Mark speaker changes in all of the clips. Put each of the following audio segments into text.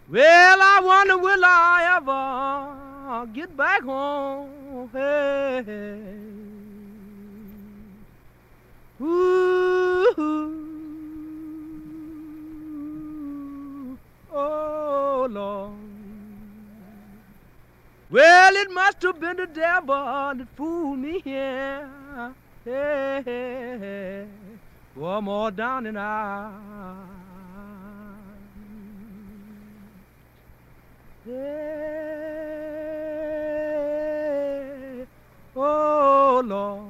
Speaker 1: Well, I wonder will I ever get back home? Hey, hey. Ooh, oh Lord. Well, it must have been the devil that fooled me here. Hey, hey, hey. One more down and out. Hey, oh Lord.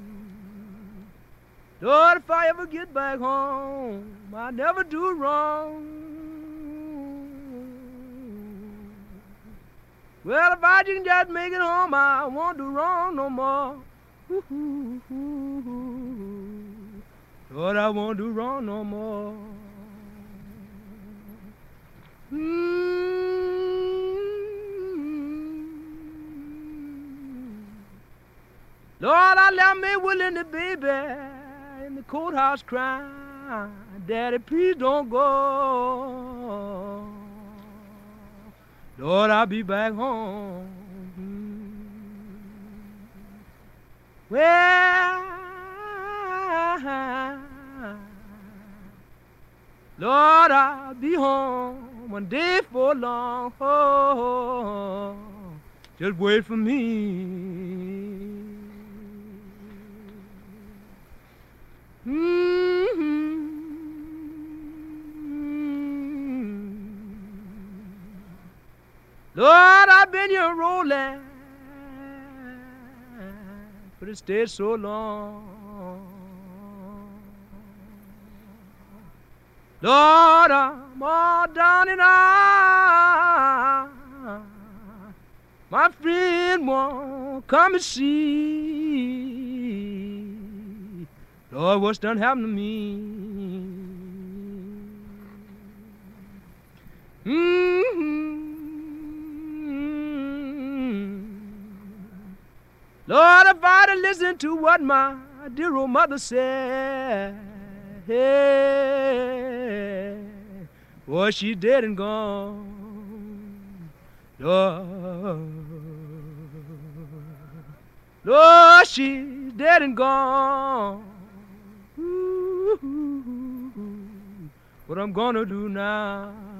Speaker 1: Lord, if I ever get back home, I never do wrong. Well, if I can just make it home, I won't do wrong no more. Ooh, Lord, I won't do wrong no more. Lord, I left me willing the baby in the courthouse crying, Daddy, please don't go. Lord, I'll be back home. Well, Lord, I'll be home one day for long. Oh, just wait for me. Lord, I've been here rolling, but it stayed so long. Lord, I'm all down and out. My friend won't come and see. Lord, what's done happened to me? Mm-hmm. Lord, if I'd have listened to what my dear old mother said, hey, boy, she's dead and gone. Lord, Lord, she's dead and gone. Ooh, what I'm gonna do now?